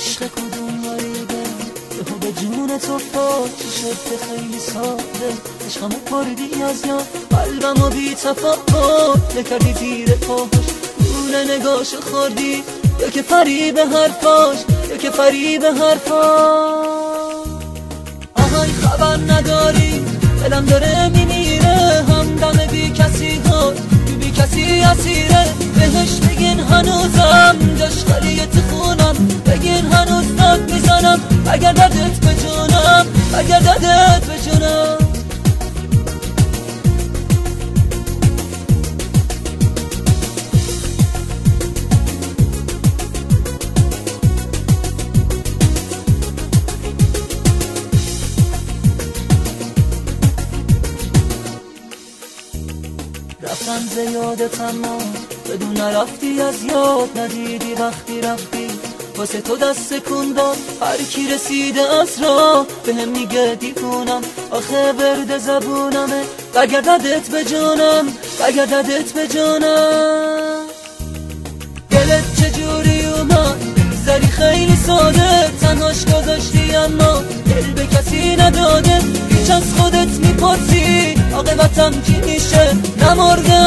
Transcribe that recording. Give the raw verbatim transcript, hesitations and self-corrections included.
عشق کدوم غریبه یهو به جون تو پا چی شد که خیلی ساده عشقمو پردی از یاد قلبمو بی تفاوت نکردی زیر پاش گونه نگاشو خوردی یا که فریب حرفاش یا که فریب حرفاش آهای خبر نداری دلم داره میمیره همدم بی کسی ها بی کسی اسیره بهش بگین هنوزم جاش خالیه تو خونم بگین هنوز داد میزنم اگر دردت به جونم اگر دردت به جونم رفتم زیادت اما بدون رفتی از یاد ندیدی وقتی رفتی واسه تو دست کندم هر کی رسیده از راه به هم میگه دیوونم آخه ورد زبونمه بگرددت به جانم بگرددت به جانم دلت چجوری اومد زری خیلی ساده تنهاش گذاشتی اما دل به کسی نداده هیچ از خودت میپرسی عاقبتم چی میشه نمرده